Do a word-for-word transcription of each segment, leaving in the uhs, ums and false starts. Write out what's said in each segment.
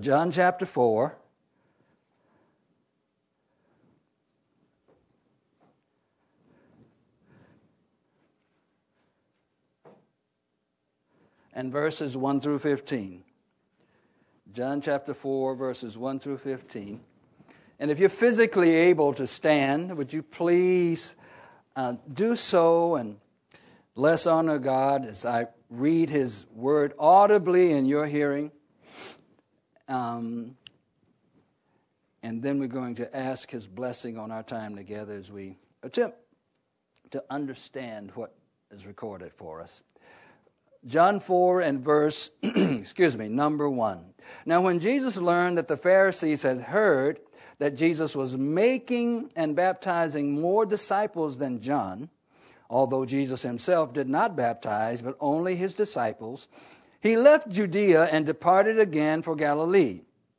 John chapter four. And verses one through fifteen. John chapter four, verses one through fifteen. And if you're physically able to stand, would you please uh, do so, and let's honor God as I read His Word audibly in your hearing. Um, and then we're going to ask His blessing on our time together as we attempt to understand what is recorded for us. John four and verse, excuse me, number one. Now when Jesus learned that the Pharisees had heard that Jesus was making and baptizing more disciples than John, although Jesus himself did not baptize, but only his disciples, he left Judea and departed again for Galilee.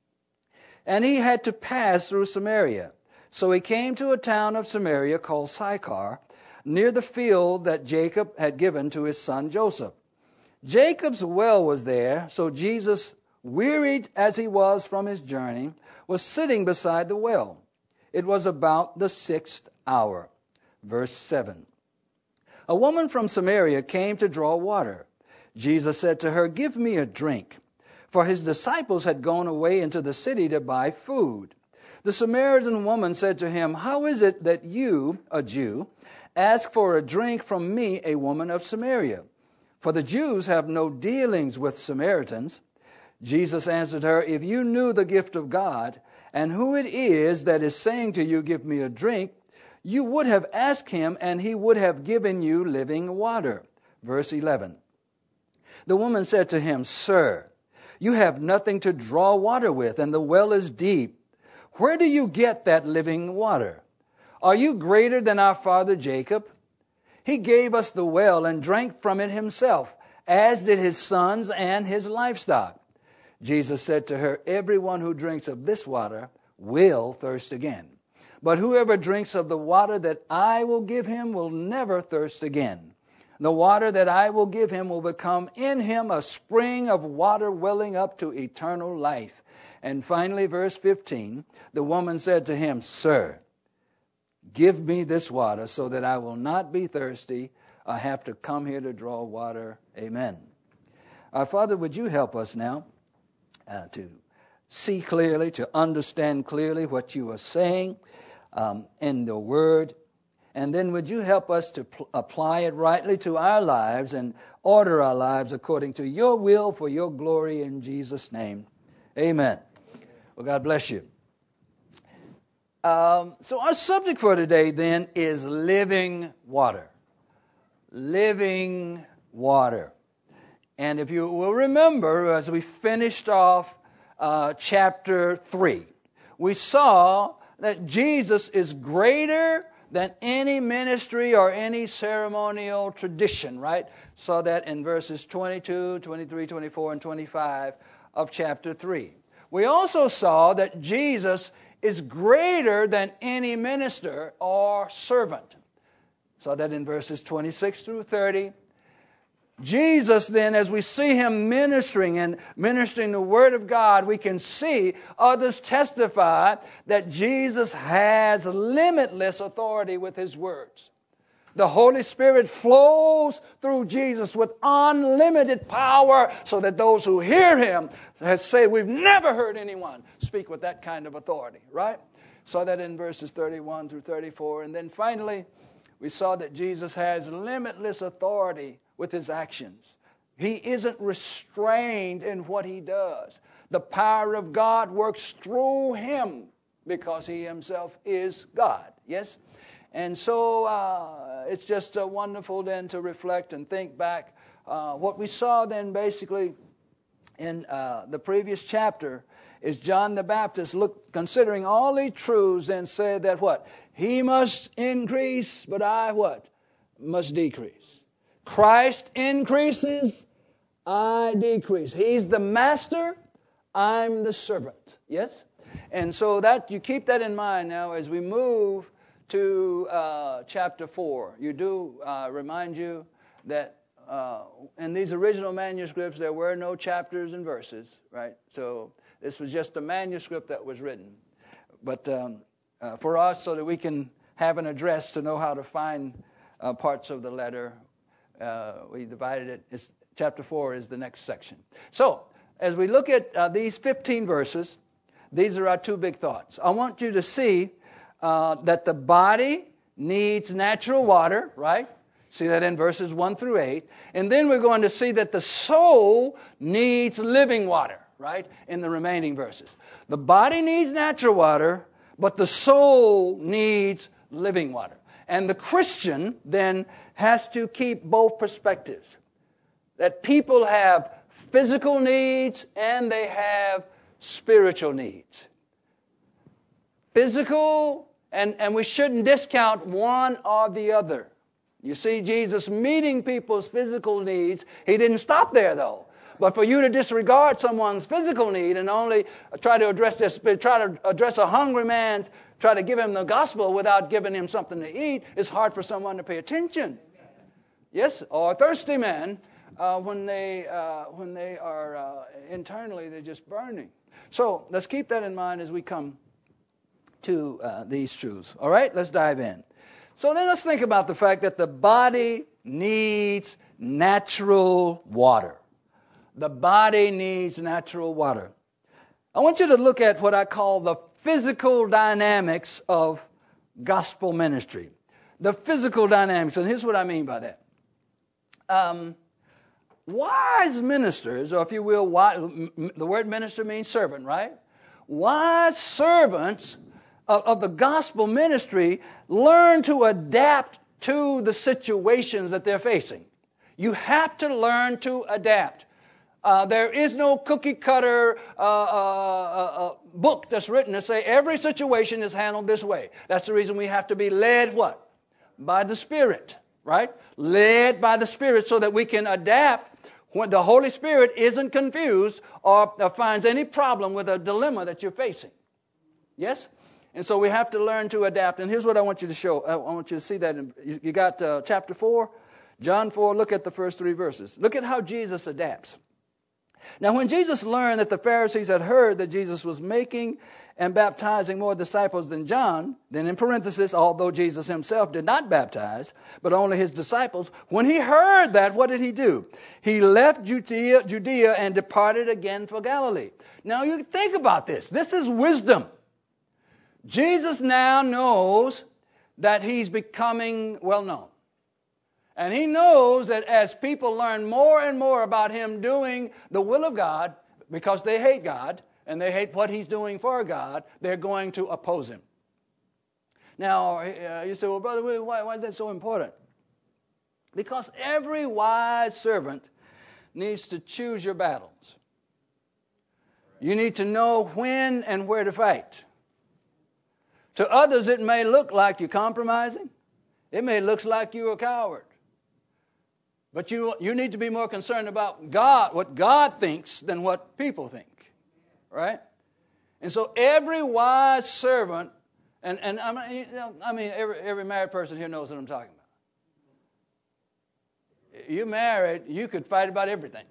And he had to pass through Samaria. So he came to a town of Samaria called Sychar, near the field that Jacob had given to his son Joseph. Jacob's well was there, so Jesus, wearied as he was from his journey, was sitting beside the well. It was about the sixth hour. Verse seven. A woman from Samaria came to draw water. Jesus said to her, "Give me a drink." For his disciples had gone away into the city to buy food. The Samaritan woman said to him, "How is it that you, a Jew, ask for a drink from me, a woman of Samaria? For the Jews have no dealings with Samaritans." Jesus answered her, "If you knew the gift of God, and who it is that is saying to you, 'Give me a drink,' you would have asked him, and he would have given you living water." Verse eleven. The woman said to him, "Sir, you have nothing to draw water with, and the well is deep. Where do you get that living water? Are you greater than our father Jacob? He gave us the well and drank from it himself, as did his sons and his livestock." Jesus said to her, "Everyone who drinks of this water will thirst again. But whoever drinks of the water that I will give him will never thirst again. The water that I will give him will become in him a spring of water welling up to eternal life." And finally, verse fifteen, the woman said to him, "Sir, give me this water so that I will not be thirsty. I have to come here to draw water." Amen. Our Father, would you help us now uh, to see clearly, to understand clearly what you are saying um, in the Word. And then would you help us to pl- apply it rightly to our lives and order our lives according to your will for your glory in Jesus' name. Amen. Well, God bless you. Um, so our subject for today then is living water. Living water. And if you will remember, as we finished off uh, chapter three, we saw that Jesus is greater than any ministry or any ceremonial tradition, right? Saw that in verses twenty-two, twenty-three, twenty-four, and twenty-five of chapter three. We also saw that Jesus is greater than any minister or servant. Saw that in verses twenty-six through thirty. Jesus then, as we see him ministering and ministering the Word of God, we can see others testify that Jesus has limitless authority with his words. The Holy Spirit flows through Jesus with unlimited power, so that those who hear him say, "We've never heard anyone speak with that kind of authority," right? Saw that in verses thirty-one through thirty-four. And then finally, we saw that Jesus has limitless authority with his actions. He isn't restrained in what he does. The power of God works through him because he himself is God. Yes? And so uh, it's just uh, wonderful then to reflect and think back. Uh, what we saw then basically in uh, the previous chapter is John the Baptist, look, considering all these truths, and said that what? He must increase, but I what? Must decrease. Christ increases, I decrease. He's the master, I'm the servant. Yes? And so that you keep that in mind now as we move to uh, chapter four. You do uh, remind you that uh, in these original manuscripts there were no chapters and verses, right? So This was just a manuscript that was written. But um, uh, for us, so that we can have an address to know how to find uh, parts of the letter, uh, we divided it. It's, chapter four is the next section. So, as we look at uh, these fifteen verses, these are our two big thoughts. I want you to see uh, that the body needs natural water, right? See that in verses one through eight. And then we're going to see that the soul needs living water, right, in the remaining verses. The body needs natural water, but the soul needs living water. And the Christian then has to keep both perspectives. That people have physical needs and they have spiritual needs. Physical, and, and we shouldn't discount one or the other. You see Jesus meeting people's physical needs. He didn't stop there, though. But for you to disregard someone's physical need and only try to address this, try to address a hungry man, try to give him the gospel without giving him something to eat, it's hard for someone to pay attention. Yes, or a thirsty man, uh, when they uh, when they are uh, internally, they're just burning. So let's keep that in mind as we come to uh, these truths. All right, let's dive in. So then let's think about the fact that the body needs natural water. The body needs natural water. I want you to look at what I call the physical dynamics of gospel ministry. The physical dynamics, and here's what I mean by that. Um, wise ministers, or if you will, wise, the word minister means servant, right? Wise servants of, of the gospel ministry learn to adapt to the situations that they're facing. You have to learn to adapt. Uh, there is no cookie cutter uh, uh, uh, book that's written to say every situation is handled this way. That's the reason we have to be led what? By the Spirit, right? Led by the Spirit so that we can adapt when the Holy Spirit isn't confused or, or finds any problem with a dilemma that you're facing. Yes? And so we have to learn to adapt. And here's what I want you to show. I want you to see that. In, you, you got uh, chapter four, John four. Look at the first three verses. Look at how Jesus adapts. Now, when Jesus learned that the Pharisees had heard that Jesus was making and baptizing more disciples than John, then in parenthesis, although Jesus himself did not baptize, but only his disciples, when he heard that, what did he do? He left Judea, Judea and departed again for Galilee. Now, you think about this. This is wisdom. Jesus now knows that he's becoming well known. And he knows that as people learn more and more about him doing the will of God, because they hate God and they hate what he's doing for God, they're going to oppose him. Now, uh, you say, well, brother, why, why is that so important? Because every wise servant needs to choose your battles. You need to know when and where to fight. To others, it may look like you're compromising. It may look like you're a coward. But you you need to be more concerned about God, what God thinks, than what people think, right? And so every wise servant, and and I mean, you know, I mean every every married person here knows what I'm talking about. You married, you could fight about everything.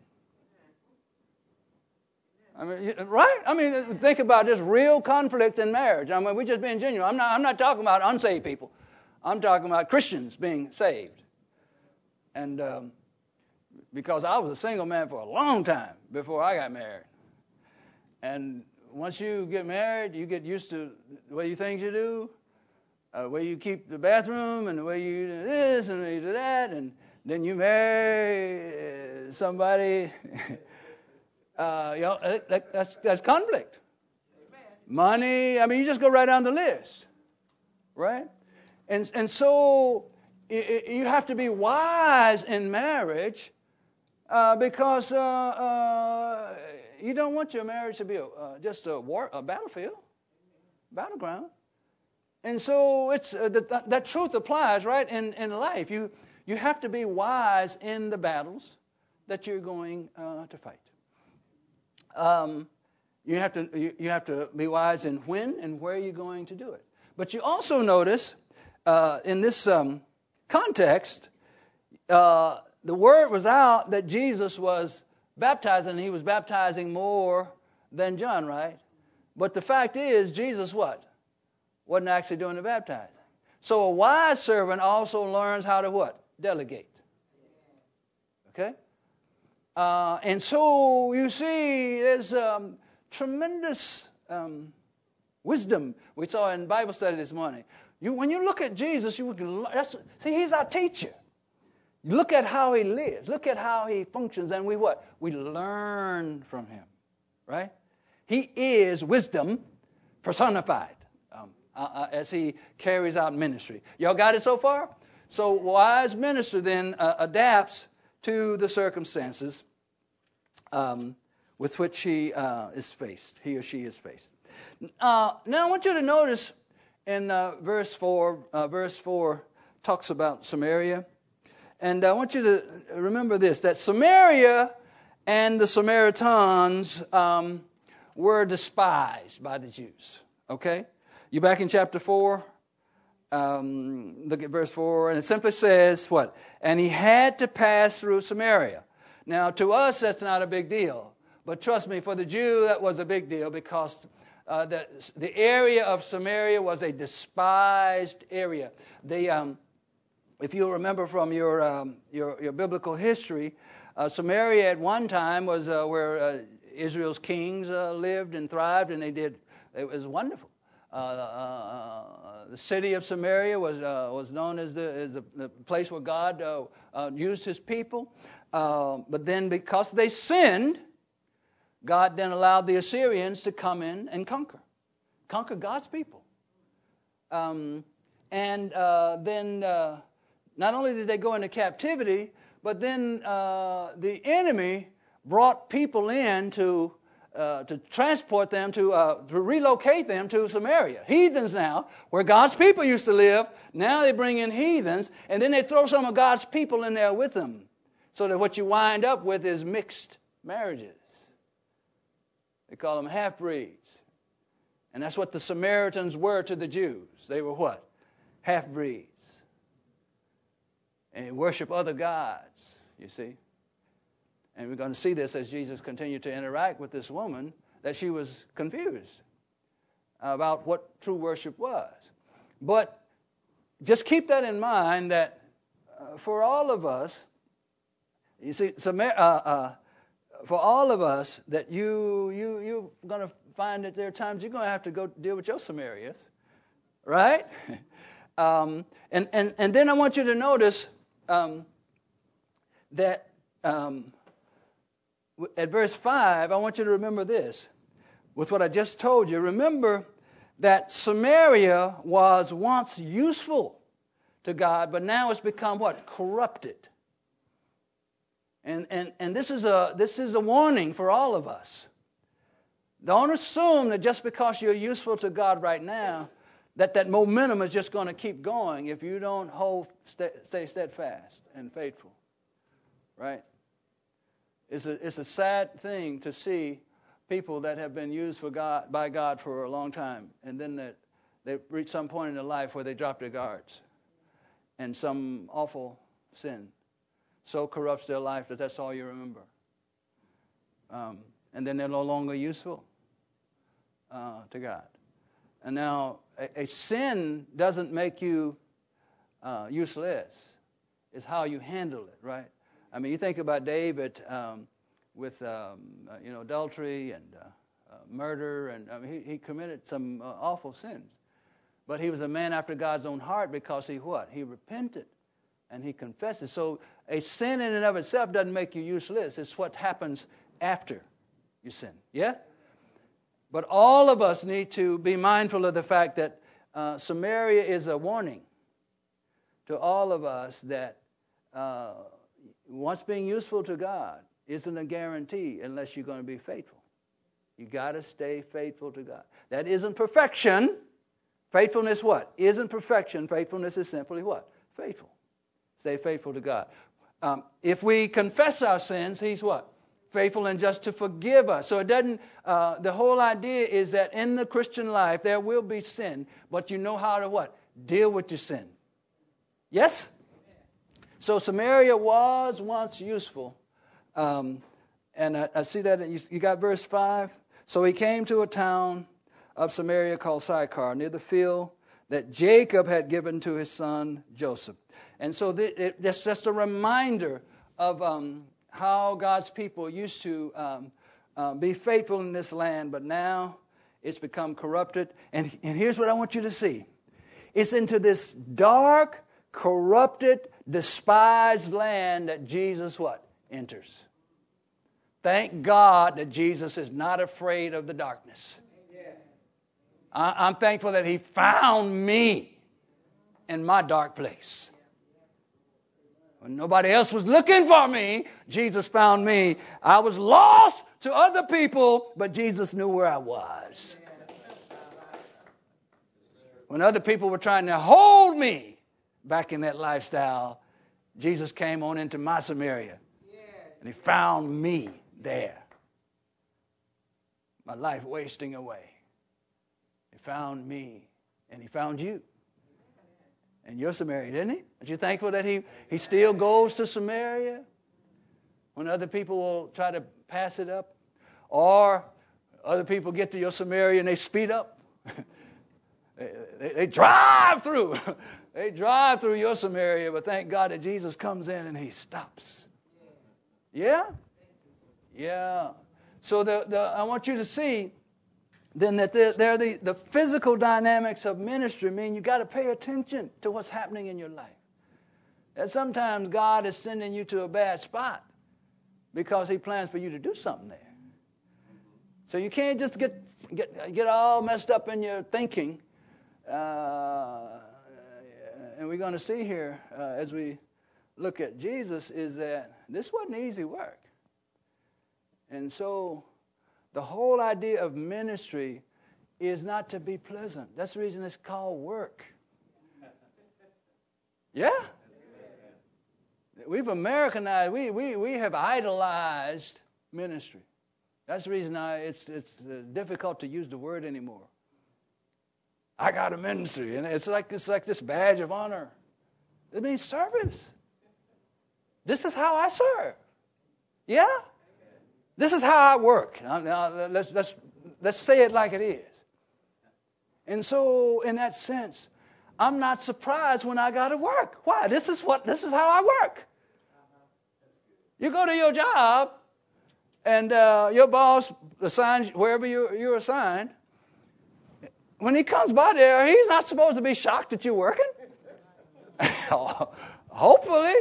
I mean, right? I mean, think about just real conflict in marriage. I mean, we're just being genuine. I'm not I'm not talking about unsaved people. I'm talking about Christians being saved. And um, because I was a single man for a long time before I got married. And once you get married, you get used to the way you things you do, uh, the way you keep the bathroom, and the way you do this and the way you do that. And then you marry somebody. uh, you know, that, that's, that's conflict. Amen. Money. I mean, you just go right down the list, right? And and so you have to be wise in marriage uh, because uh, uh, you don't want your marriage to be a, uh, just a war, a battlefield, battleground. And so it's uh, that, that truth applies, right, in, in life. You you have to be wise in the battles that you're going uh, to fight. Um, you have to you, you have to be wise in when and where you're going to do it. But you also notice uh, in this um, context, uh, the word was out that Jesus was baptizing. He was baptizing more than John, right? But the fact is, Jesus what? Wasn't actually doing the baptizing. So a wise servant also learns how to what? Delegate. Okay? Uh, and so you see, there's um, tremendous um, wisdom we saw in Bible study this morning. You, when you look at Jesus, you can that's, see he's our teacher. You look at how he lives, look at how he functions, and we what? We learn from him, right? He is wisdom personified um, uh, uh, as he carries out ministry. Y'all got it so far? So wise minister then uh, adapts to the circumstances um, with which he uh, is faced, he or she is faced. Uh, now I want you to notice in uh, verse four, uh, verse four talks about Samaria. And I want you to remember this, that Samaria and the Samaritans um, were despised by the Jews. Okay? You back in chapter four? Um, look at verse four, and it simply says, what? And he had to pass through Samaria. Now, to us, that's not a big deal. But trust me, for the Jew, that was a big deal because uh, the, the area of Samaria was a despised area. The... Um, If you remember from your um, your, your biblical history, uh, Samaria at one time was uh, where uh, Israel's kings uh, lived and thrived, and they did. It was wonderful. Uh, uh, the city of Samaria was uh, was known as the as the, the place where God uh, uh, used His people. Uh, but then, because they sinned, God then allowed the Assyrians to come in and conquer, conquer God's people. Um, and uh, then. Uh, Not only did they go into captivity, but then uh, the enemy brought people in to uh, to transport them, to uh, to relocate them to Samaria. Heathens now, where God's people used to live, now they bring in heathens, and then they throw some of God's people in there with them. So that what you wind up with is mixed marriages. They call them half-breeds. And that's what the Samaritans were to the Jews. They were what? Half-breeds. And worship other gods, you see. And we're going to see this as Jesus continued to interact with this woman, that she was confused about what true worship was. But just keep that in mind, that uh, for all of us, you see, uh, uh, for all of us, that you, you, you're going to find that there are times you're going to have to go deal with your Samarias, right? um, and, and, and then I want you to notice Um, that um, at verse five, I want you to remember this. With what I just told you, remember that Samaria was once useful to God, but now it's become what? Corrupted. And and and this is a this is a warning for all of us. Don't assume that just because you're useful to God right now, that that momentum is just going to keep going if you don't hold, stay, stay steadfast and faithful, right? It's a it's a sad thing to see people that have been used for God by God for a long time, and then that they reach some point in their life where they drop their guards, and some awful sin so corrupts their life that that's all you remember, um, and then they're no longer useful uh, to God. And now, a, a sin doesn't make you uh, useless. It's how you handle it, right? I mean, you think about David um, with, um, uh, you know, adultery and uh, uh, murder, and I mean, he, he committed some uh, awful sins. But he was a man after God's own heart because he what? He repented and he confessed it. So a sin in and of itself doesn't make you useless. It's what happens after you sin. Yeah? But all of us need to be mindful of the fact that uh, Samaria is a warning to all of us that uh, once being useful to God isn't a guarantee unless you're going to be faithful. You got to stay faithful to God. That isn't perfection. Faithfulness what? Isn't perfection. Faithfulness is simply what? Faithful. Stay faithful to God. Um, if we confess our sins, He's what? Faithful and just to forgive us. So it doesn't, uh, the whole idea is that in the Christian life there will be sin, but you know how to what? Deal with your sin. Yes? So Samaria was once useful. Um, and I, I see that you, you got verse five. So he came to a town of Samaria called Sychar, near the field that Jacob had given to his son Joseph. And so th- it, that's just a reminder of um, how God's people used to um, uh, be faithful in this land, but now it's become corrupted. And, and here's what I want you to see. It's into this dark, corrupted, despised land that Jesus what? Enters. Thank God that Jesus is not afraid of the darkness. I, I'm thankful that he found me in my dark place. When nobody else was looking for me, Jesus found me. I was lost to other people, but Jesus knew where I was. When other people were trying to hold me back in that lifestyle, Jesus came on into my Samaria, and he found me there. My life wasting away. He found me, and he found you. And you're Samaria, didn't he? Aren't you thankful that he, he still goes to Samaria when other people will try to pass it up? Or other people get to your Samaria and they speed up. they, they, they drive through. They drive through your Samaria, but thank God that Jesus comes in and he stops. Yeah? Yeah. So the, the, I want you to see then that they're, they're the, the physical dynamics of ministry mean you got to pay attention to what's happening in your life. That sometimes God is sending you to a bad spot because he plans for you to do something there. So you can't just get get get all messed up in your thinking. Uh, and we're going to see here uh, as we look at Jesus is that this wasn't easy work. And so the whole idea of ministry is not to be pleasant. That's the reason it's called work. Yeah? We've Americanized, we we we have idolized ministry. That's the reason I, it's it's uh, difficult to use the word anymore. I got a ministry, and it's like it's like this badge of honor. It means service. This is how I serve. Yeah? This is how I work. Now, now let's let's let's say it like it is. And so, in that sense, I'm not surprised when I got to work. Why? This is what this is how I work. You go to your job, and uh, your boss assigns wherever you you're assigned. When he comes by there, he's not supposed to be shocked that you're working. Hopefully,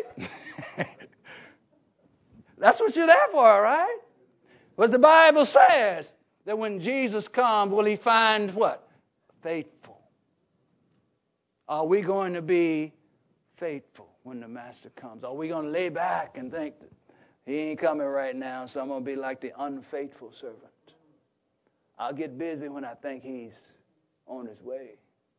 that's what you're there for, right? But the Bible says that when Jesus comes, will he find what? Faithful. Are we going to be faithful when the Master comes? Are we going to lay back and think that he ain't coming right now, so I'm going to be like the unfaithful servant? I'll get busy when I think he's on his way.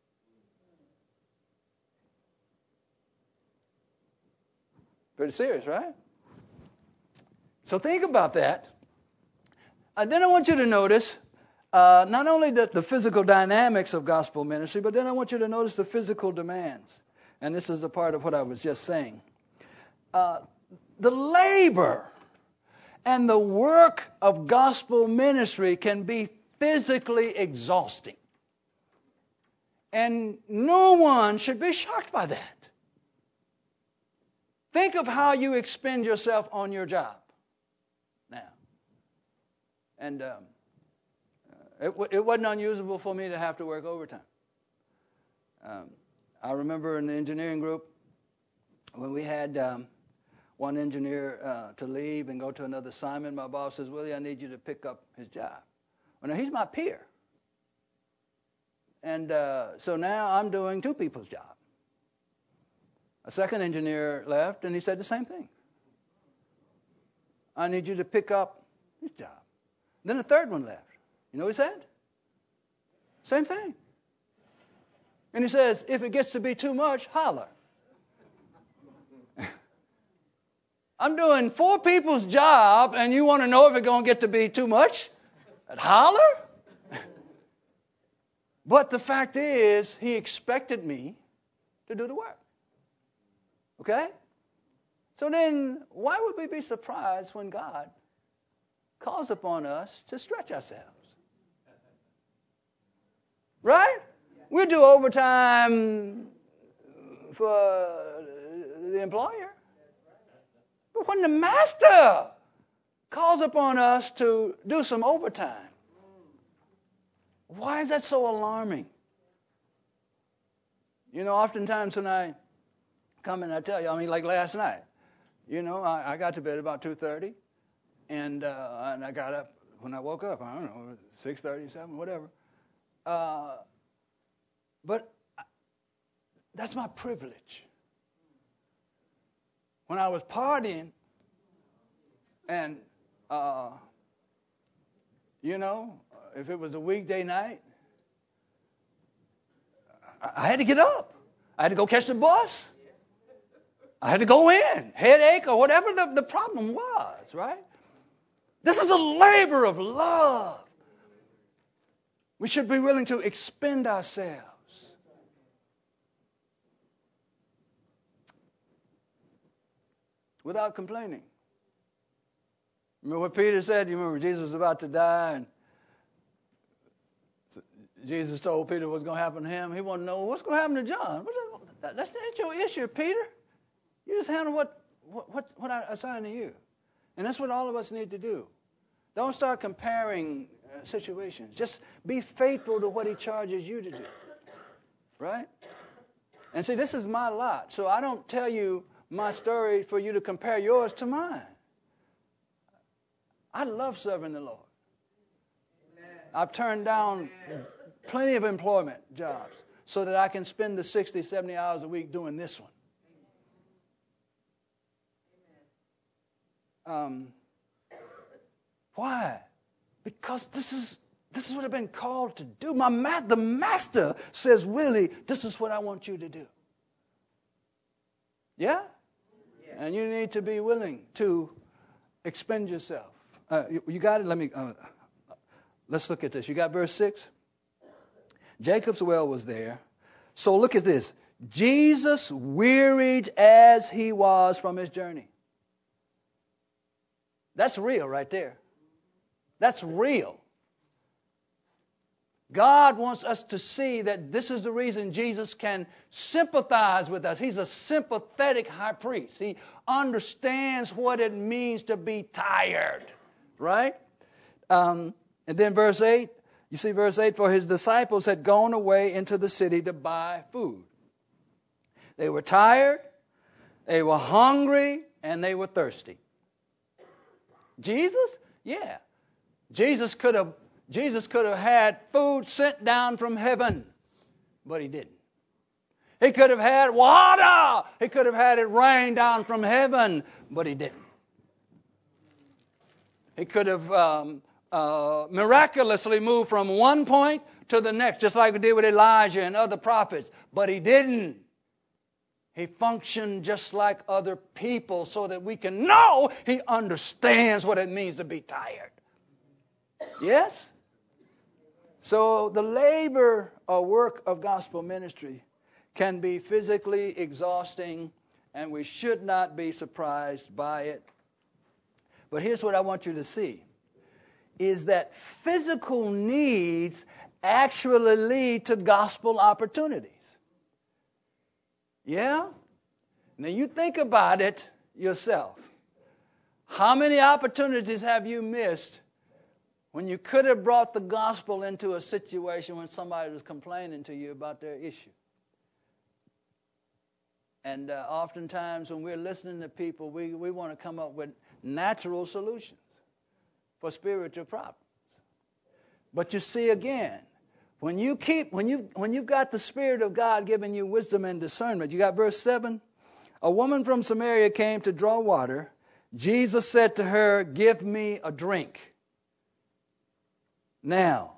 Pretty serious, right? So think about that. And then I want you to notice uh, not only the, the physical dynamics of gospel ministry, but then I want you to notice the physical demands. And this is a part of what I was just saying. Uh, the labor and the work of gospel ministry can be physically exhausting. And no one should be shocked by that. Think of how you expend yourself on your job now. And um, it, w- it wasn't unusual for me to have to work overtime. Um, I remember in the engineering group when we had um, one engineer uh, to leave and go to another assignment, my boss says, Willie, I need you to pick up his job. Well, now, he's my peer. And uh, so now I'm doing two people's job. A second engineer left, and he said the same thing. I need you to pick up his job. Then a third one left. You know what he said? Same thing. And he says, if it gets to be too much, holler. I'm doing four people's job, and you want to know if it's going to get to be too much? And holler? But the fact is, he expected me to do the work. Okay? So then, why would we be surprised when God calls upon us to stretch ourselves? Right? We do overtime for the employer. But when the master calls upon us to do some overtime, why is that so alarming? You know, oftentimes when I come and I tell you, I mean, like last night, you know, I, I got to bed about two thirty, and uh, and I got up when I woke up, I don't know, six thirty, seven, whatever. Uh, but that's my privilege. When I was partying, and uh, you know, if it was a weekday night, I, I had to get up. I had to go catch the bus. I had to go in, headache or whatever the, the problem was, right? This is a labor of love. We should be willing to expend ourselves. Without complaining. Remember what Peter said? You remember Jesus was about to die, and Jesus told Peter what's going to happen to him. He wanted to know what's going to happen to John. That's not your issue, Peter. You just handle what, what, what I assign to you. And that's what all of us need to do. Don't start comparing uh, situations. Just be faithful to what he charges you to do. Right? And see, this is my lot. So I don't tell you my story for you to compare yours to mine. I love serving the Lord. Amen. I've turned down Amen. plenty of employment jobs so that I can spend the sixty, seventy hours a week doing this one. Um, why? Because this is this is what I've been called to do. My ma- the master says, Willie, this is what I want you to do. Yeah? yeah. And you need to be willing to expend yourself. Uh, you, you got it? Let me. Uh, let's look at this. You got verse six? Jacob's well was there. So look at this. Jesus wearied as he was from his journey. That's real right there. That's real. God wants us to see that this is the reason Jesus can sympathize with us. He's a sympathetic high priest. He understands what it means to be tired. Right? Um, and then verse eight, you see verse eight, for his disciples had gone away into the city to buy food. They were tired, they were hungry, and they were thirsty. Jesus? Yeah. Jesus could have Jesus could have had food sent down from heaven, but he didn't. He could have had water. He could have had it rain down from heaven, but he didn't. He could have um, uh, miraculously moved from one point to the next, just like we did with Elijah and other prophets, but he didn't. He functioned just like other people so that we can know he understands what it means to be tired. Yes? So the labor or work of gospel ministry can be physically exhausting, and we should not be surprised by it. But here's what I want you to see, is that physical needs actually lead to gospel opportunities. Yeah? Now you think about it yourself. How many opportunities have you missed when you could have brought the gospel into a situation when somebody was complaining to you about their issue? And uh, oftentimes when we're listening to people, we, we want to come up with natural solutions for spiritual problems. But you see again, When you keep, when you, when you've got the Spirit of God giving you wisdom and discernment, you got verse seven. A woman from Samaria came to draw water. Jesus said to her, "Give me a drink." Now,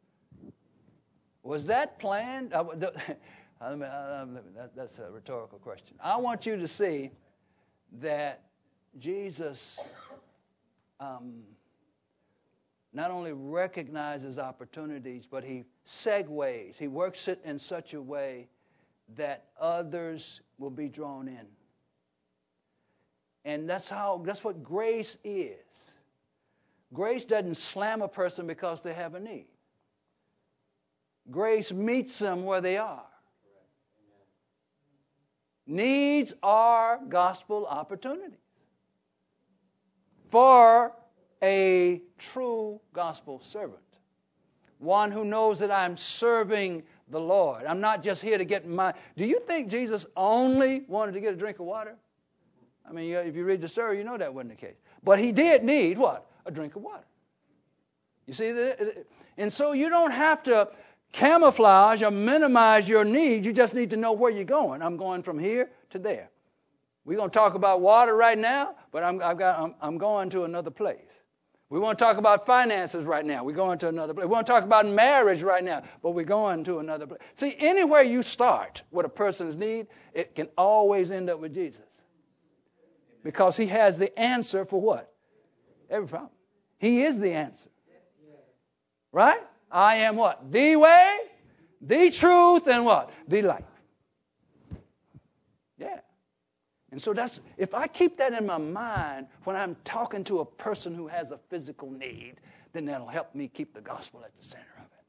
was that planned? I, I, I, that, that's a rhetorical question. I want you to see that Jesus um, not only recognizes opportunities, but he segues. He works it in such a way that others will be drawn in. And that's how, that's what grace is. Grace doesn't slam a person because they have a need. Grace meets them where they are. Needs are gospel opportunities for a true gospel servant. One who knows that I'm serving the Lord. I'm not just here to get my... Do you think Jesus only wanted to get a drink of water? I mean, if you read the story, you know that wasn't the case. But he did need what? A drink of water. You see that? And so you don't have to camouflage or minimize your need. You just need to know where you're going. I'm going from here to there. We're going to talk about water right now, but I'm, I've got, I'm, I'm going to another place. We want to talk about finances right now. We're going to another place. We want to talk about marriage right now, but we're going to another place. See, anywhere you start with a person's need, it can always end up with Jesus. Because he has the answer for what? Every problem. He is the answer. Right? I am what? The way, the truth, and what? The life. Yeah. And so that's, if I keep that in my mind when I'm talking to a person who has a physical need, then that'll help me keep the gospel at the center of it.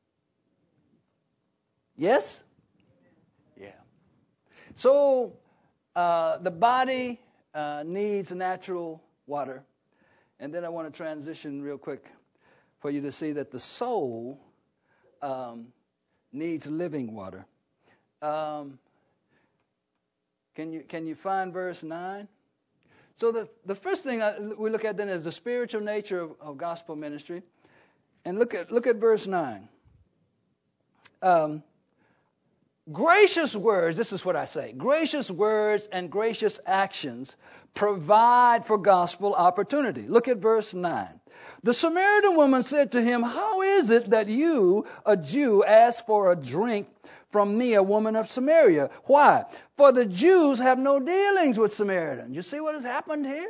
Yes? Yeah. So uh, the body uh, needs natural water. And then I want to transition real quick for you to see that the soul um, needs living water. Um, can you can you find verse nine? So the, the first thing I, we look at then is the spiritual nature of, of gospel ministry. And look at look at verse nine. Um, gracious words, this is what I say. Gracious words and gracious actions provide for gospel opportunity. Look at verse nine. The Samaritan woman said to him, how is it that you, a Jew, ask for a drink from me, a woman of Samaria? Why? For the Jews have no dealings with Samaritans. You see what has happened here?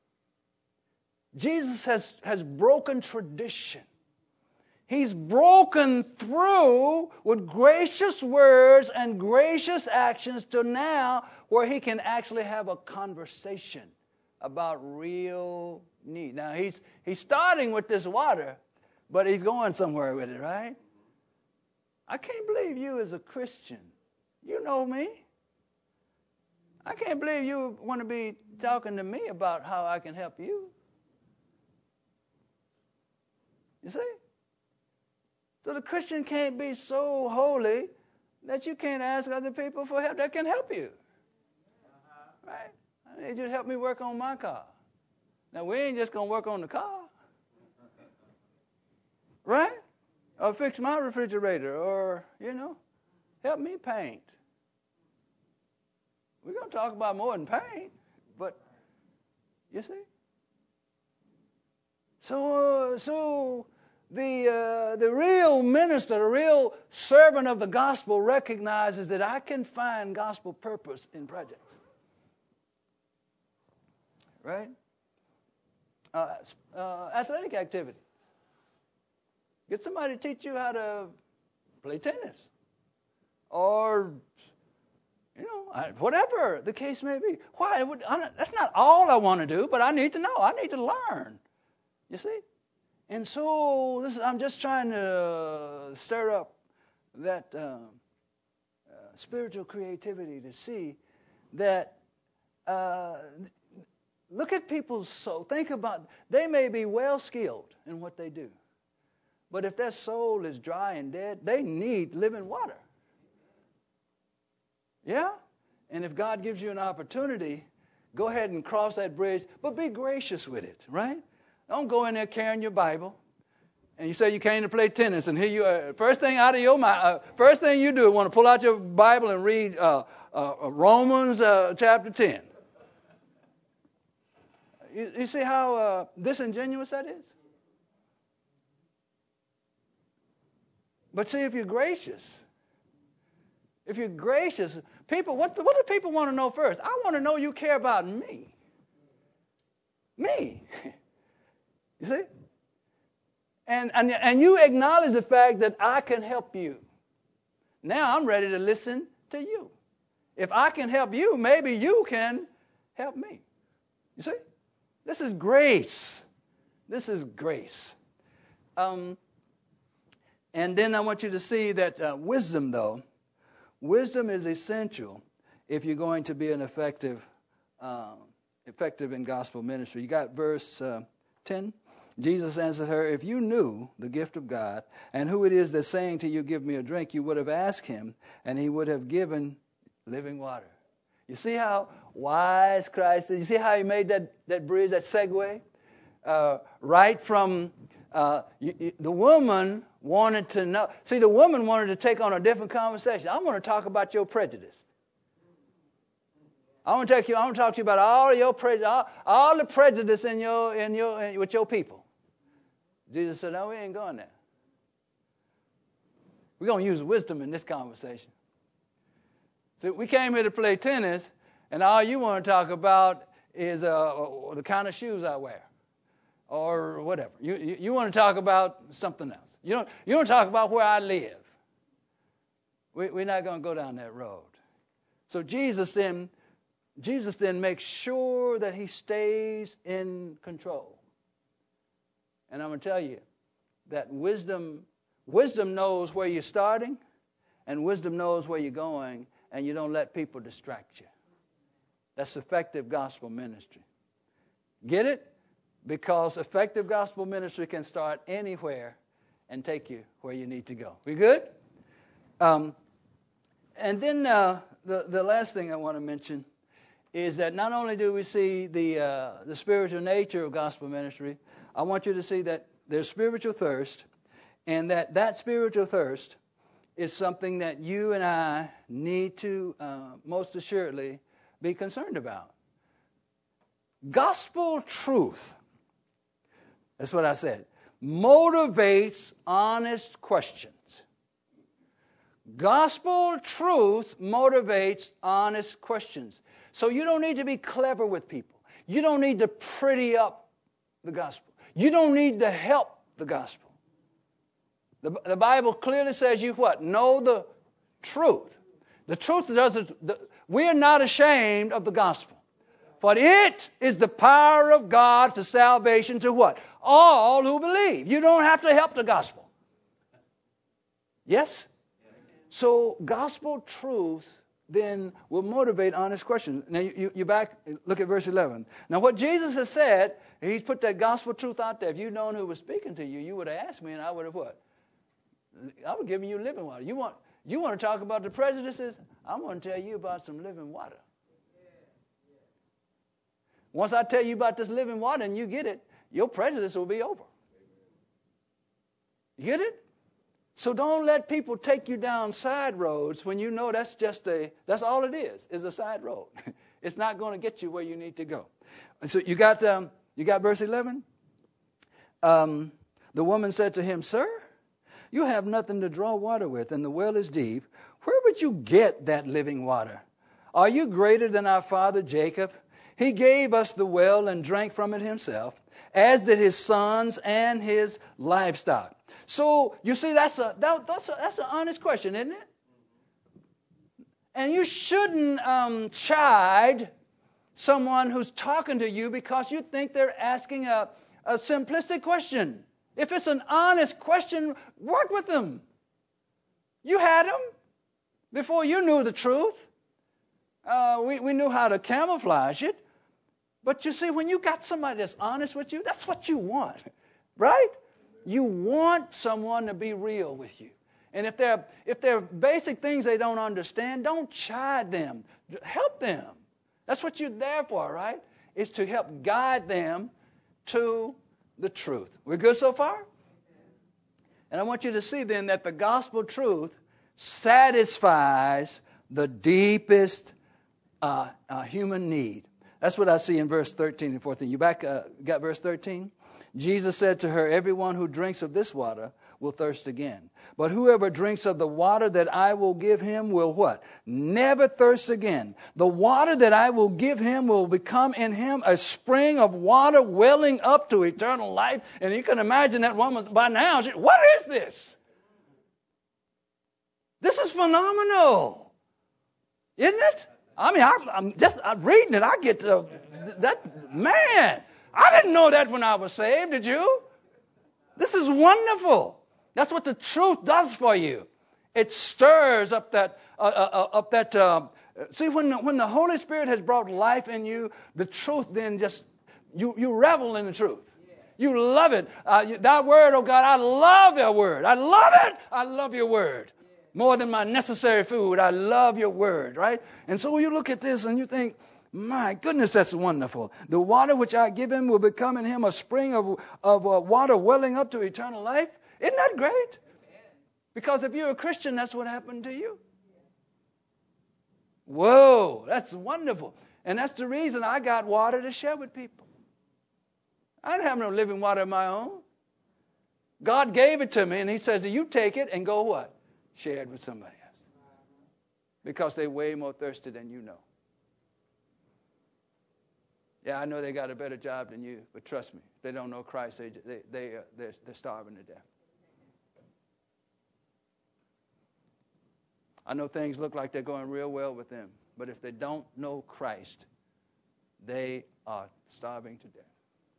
Jesus has, has broken tradition. He's broken through with gracious words and gracious actions to now where he can actually have a conversation about real need. Now, he's he's starting with this water, but he's going somewhere with it, right? I can't believe you as a Christian. You know me. I can't believe you want to be talking to me about how I can help you. You see? So the Christian can't be so holy that you can't ask other people for help that can help you. Right? I need you to help me work on my car. Now, we ain't just going to work on the car. Right? Or fix my refrigerator. Or, you know, help me paint. We're going to talk about more than paint. But, you see? So, uh, so the, uh, the real minister, the real servant of the gospel recognizes that I can find gospel purpose in projects. Right? Uh, uh, athletic activity. Get somebody to teach you how to play tennis. Or, you know, whatever the case may be. Why? That's not all I want to do, but I need to know. I need to learn. You see? And so this, I'm just trying to stir up that uh, uh, spiritual creativity to see that uh, look at people's soul. Think about, they may be well skilled in what they do. But if their soul is dry and dead, they need living water. Yeah? And if God gives you an opportunity, go ahead and cross that bridge, but be gracious with it, right? Don't go in there carrying your Bible. And you say you came to play tennis, and here you are. First thing out of your mind, uh, first thing you do is want to pull out your Bible and read uh, uh, Romans uh, chapter ten. You, you see how uh, disingenuous that is? But see, if you're gracious, if you're gracious, people, what, what do people want to know first? I want to know you care about me. Me. You see? And, and, and you acknowledge the fact that I can help you. Now I'm ready to listen to you. If I can help you, maybe you can help me. You see? This is grace. This is grace. Um, And then I want you to see that uh, wisdom, though, wisdom is essential if you're going to be an effective, uh, effective in gospel ministry. You got verse uh, ten. Jesus answered her, if you knew the gift of God and who it is that's saying to you, give me a drink, you would have asked him, and he would have given living water. You see how wise Christ is? You see how he made that, that bridge, that segue? Uh, right from uh, you, you, the woman wanted to know. See, the woman wanted to take on a different conversation. I want to talk about your prejudice. I want to take you. I want to talk to you about all of your prejudice, all, all the prejudice in your in your in, with your people. Jesus said, "No, we ain't going there. We're going to use wisdom in this conversation." So we came here to play tennis, and all you want to talk about is uh, the kind of shoes I wear, or whatever. You, you you want to talk about something else. You don't you don't talk about where I live. We, we're not going to go down that road. So Jesus then Jesus then makes sure that he stays in control. And I'm going to tell you that wisdom wisdom knows where you're starting, and wisdom knows where you're going, and you don't let people distract you. That's effective gospel ministry. Get it? Because effective gospel ministry can start anywhere and take you where you need to go. We good? Um, and then uh, the, the last thing I want to mention is that not only do we see the uh, the spiritual nature of gospel ministry, I want you to see that there's spiritual thirst, and that that spiritual thirst is something that you and I need to uh, most assuredly be concerned about. Gospel truth, that's what I said, motivates honest questions. Gospel truth motivates honest questions. So you don't need to be clever with people. You don't need to pretty up the gospel. You don't need to help the gospel. The, the Bible clearly says you what? Know the truth. The truth doesn't. The, we are not ashamed of the gospel, for it is the power of God to salvation to what? All who believe. You don't have to help the gospel. Yes? Yes. So gospel truth then will motivate honest questions. Now you, you, you back. Look at verse eleven. Now what Jesus has said, he's put that gospel truth out there. If you'd known who was speaking to you, you would have asked me, and I would have what? I would give you living water. You want you want to talk about the prejudices? I'm going to tell you about some living water. Once I tell you about this living water and you get it, your prejudice will be over. You get it? So don't let people take you down side roads when you know that's just a, that's all it is, is a side road. It's not going to get you where you need to go. And so you got um, you got verse eleven. Um, the woman said to him, "Sir, you have nothing to draw water with, and the well is deep. Where would you get that living water? Are you greater than our father Jacob? He gave us the well and drank from it himself, as did his sons and his livestock." So you see, that's a that, that's a, that's an honest question, isn't it? And you shouldn't um, chide someone who's talking to you because you think they're asking a, a simplistic question. If it's an honest question, work with them. You had them before you knew the truth. Uh, we, we knew how to camouflage it. But you see, when you got somebody that's honest with you, that's what you want, right? You want someone to be real with you. And if they're if they're basic things they don't understand, don't chide them. Help them. That's what you're there for, right? Is to help guide them to the truth. We're good so far? And I want you to see then that the gospel truth satisfies the deepest uh, uh, human need. That's what I see in verse thirteen and fourteen. You back uh, got verse thirteen? Jesus said to her, "Everyone who drinks of this water will thirst again. But whoever drinks of the water that I will give him will what? Never thirst again. The water that I will give him will become in him a spring of water welling up to eternal life." And you can imagine that woman by now, she, what is this? This is phenomenal. Isn't it? I mean, I, I'm just I'm reading it. I get to, that, man, I didn't know that when I was saved, did you? This is wonderful. That's what the truth does for you. It stirs up that, uh, uh, up that. Uh, see, when the, when the Holy Spirit has brought life in you, the truth then just you you revel in the truth. You love it. Uh, you, that word, oh God, I love your word. I love it. I love your word. More than my necessary food, I love your word, right? And so you look at this and you think, my goodness, that's wonderful. The water which I give him will become in him a spring of, of uh, water welling up to eternal life. Isn't that great? Because if you're a Christian, that's what happened to you. Whoa, that's wonderful. And that's the reason I got water to share with people. I didn't have no living water of my own. God gave it to me, and he says, you take it and go what? Share it with somebody else. Because they're way more thirsty than you know. Yeah, I know they got a better job than you, but trust me, they don't know Christ. They they they uh, they're, they're starving to death. I know things look like they're going real well with them, but if they don't know Christ, they are starving to death.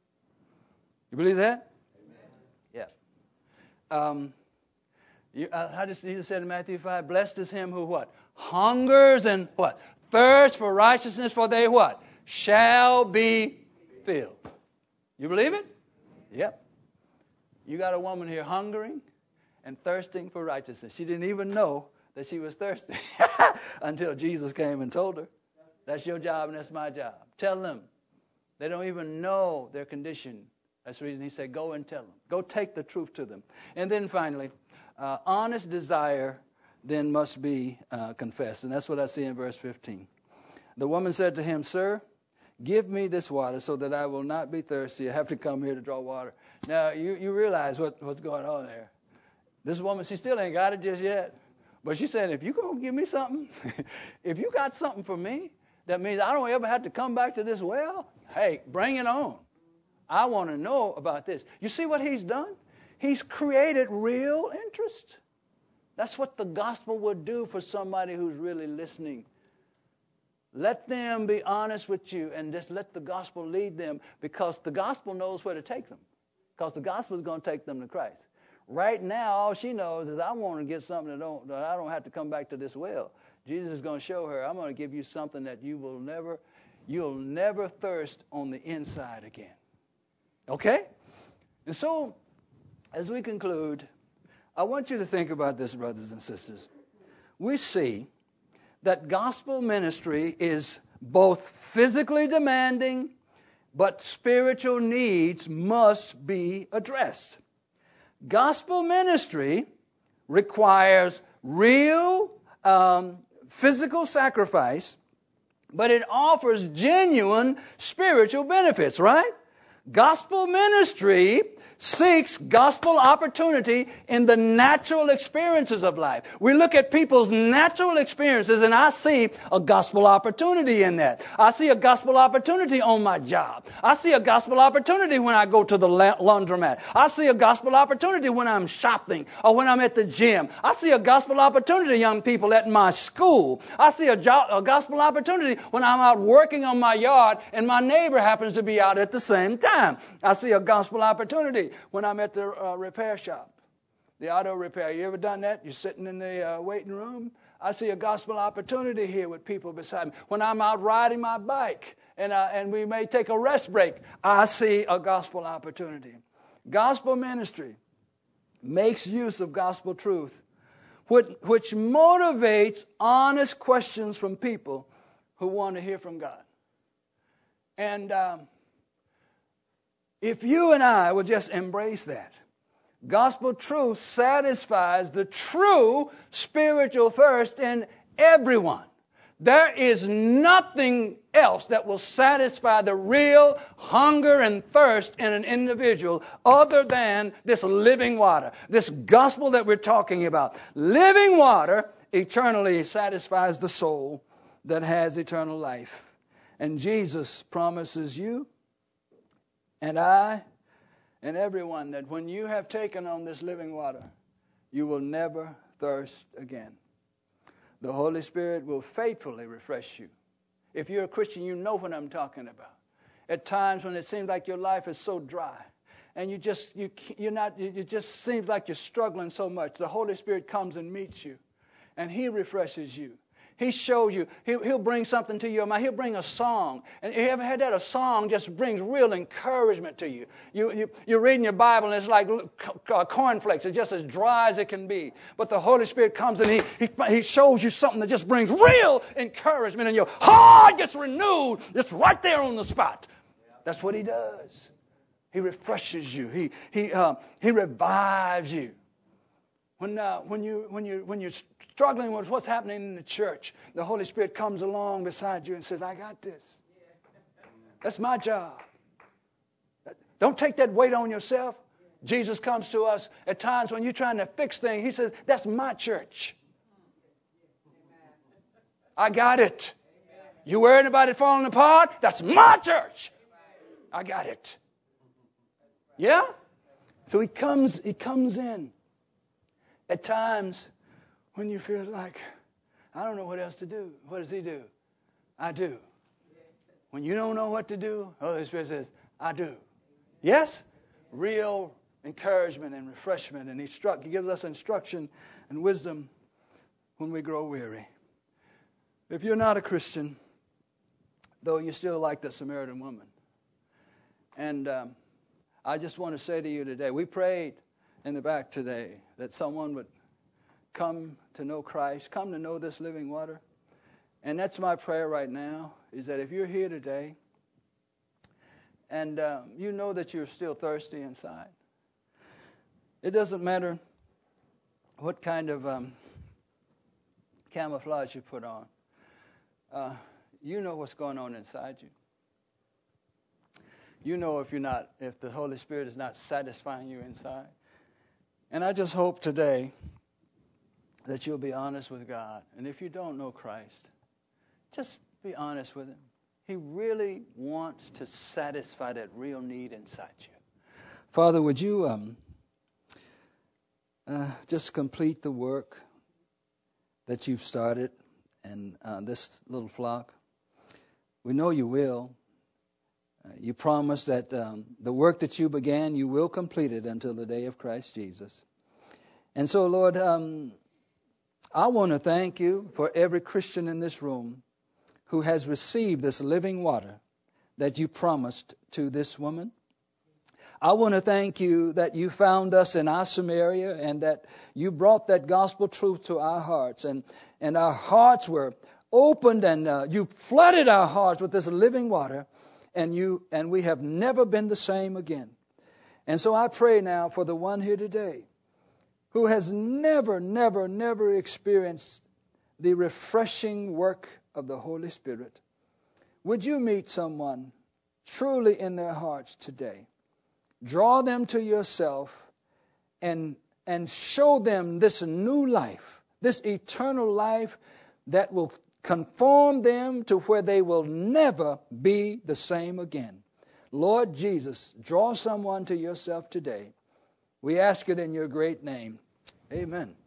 You believe that? Amen. Yeah. Um, you, uh, how does Jesus said in Matthew five? Blessed is him who what? Hungers and what? Thirsts for righteousness, for they what? Shall be filled. You believe it? Yep. You got a woman here hungering and thirsting for righteousness. She didn't even know that she was thirsty until Jesus came and told her. That's your job and that's my job. Tell them. They don't even know their condition. That's the reason he said, go and tell them. Go take the truth to them. And then finally, uh, honest desire then must be uh, confessed. And that's what I see in verse fifteen. The woman said to him, Sir, give me this water so that I will not be thirsty. I have to come here to draw water. Now, you, you realize what, what's going on there. This woman, she still ain't got it just yet. But she said, if you're going to give me something, if you got something for me, that means I don't ever have to come back to this well, hey, bring it on. I want to know about this. You see what he's done? He's created real interest. That's what the gospel would do for somebody who's really listening. Let them be honest with you and just let the gospel lead them, because the gospel knows where to take them. Because the gospel is going to take them to Christ. Right now, all she knows is I want to get something that, don't, that I don't have to come back to this well. Jesus is going to show her, I'm going to give you something that you will never, you'll never thirst on the inside again. Okay? And so, as we conclude, I want you to think about this, brothers and sisters. We see that gospel ministry is both physically demanding, but spiritual needs must be addressed. Gospel ministry requires real um, physical sacrifice, but it offers genuine spiritual benefits, right? Gospel ministry seeks gospel opportunity in the natural experiences of life. We look at people's natural experiences and I see a gospel opportunity in that. I see a gospel opportunity on my job. I see a gospel opportunity when I go to the laundromat. I see a gospel opportunity when I'm shopping or when I'm at the gym. I see a gospel opportunity, young people, at my school. I see a, jo- a gospel opportunity when I'm out working on my yard and my neighbor happens to be out at the same time. I see a gospel opportunity when I'm at the uh, repair shop, the auto repair. You ever done that? You're sitting in the uh, waiting room. I see a gospel opportunity here with people beside me. When I'm out riding my bike and uh, and we may take a rest break, I see a gospel opportunity. Gospel ministry makes use of gospel truth, which, which motivates honest questions from people who want to hear from God. And um, if you and I will just embrace that, gospel truth satisfies the true spiritual thirst in everyone. There is nothing else that will satisfy the real hunger and thirst in an individual other than this living water, this gospel that we're talking about. Living water eternally satisfies the soul that has eternal life. And Jesus promises you and I and everyone that when you have taken on this living water, you will never thirst again. The Holy Spirit will faithfully refresh you. If you're a Christian, you know what I'm talking about. At times when it seems like your life is so dry and you just you you're not it just seems like you're struggling so much, the Holy Spirit comes and meets you, and He refreshes you. He shows you. He'll, he'll bring something to your mind. He'll bring a song. And you ever had that? A song just brings real encouragement to you. You, you you're reading your Bible and it's like uh, cornflakes. It's just as dry as it can be. But the Holy Spirit comes and he, he he shows you something that just brings real encouragement, and your heart gets renewed. It's right there on the spot. That's what He does. He refreshes you. He he uh, he revives you. When uh, when you when you when you're struggling with what's happening in the church, the Holy Spirit comes along beside you and says, "I got this. That's my job." Don't take that weight on yourself. Jesus comes to us at times when you're trying to fix things. He says, "That's my church. I got it. You worried about it falling apart? That's my church. I got it." Yeah? So He comes. He comes in. At times when you feel like, I don't know what else to do. What does He do? I do. When you don't know what to do, the Holy Spirit says, I do. Yes? Real encouragement and refreshment. And He, struck, he gives us instruction and wisdom when we grow weary. If you're not a Christian, though, you're still like the Samaritan woman. And um, I just want to say to you today, we prayed in the back today that someone would come to know Christ, come to know this living water. And that's my prayer right now, is that if you're here today and uh, you know that you're still thirsty inside, it doesn't matter what kind of um, camouflage you put on. Uh, you know what's going on inside you. You know if you're not, if the Holy Spirit is not satisfying you inside. And I just hope today that you'll be honest with God. And if you don't know Christ, just be honest with Him. He really wants to satisfy that real need inside you. Father, would you um, uh, just complete the work that you've started in uh, this little flock? We know you will. Uh, you promise that um, the work that you began, you will complete it until the day of Christ Jesus. And so, Lord, um, I want to thank you for every Christian in this room who has received this living water that you promised to this woman. I want to thank you that you found us in our Samaria and that you brought that gospel truth to our hearts. And, and our hearts were opened and uh, you flooded our hearts with this living water. And you and we have never been the same again. And so I pray now for the one here today who has never, never, never experienced the refreshing work of the Holy Spirit. Would you meet someone truly in their hearts today? Draw them to yourself and, and show them this new life, this eternal life that will conform them to where they will never be the same again. Lord Jesus, draw someone to yourself today. We ask it in your great name. Amen.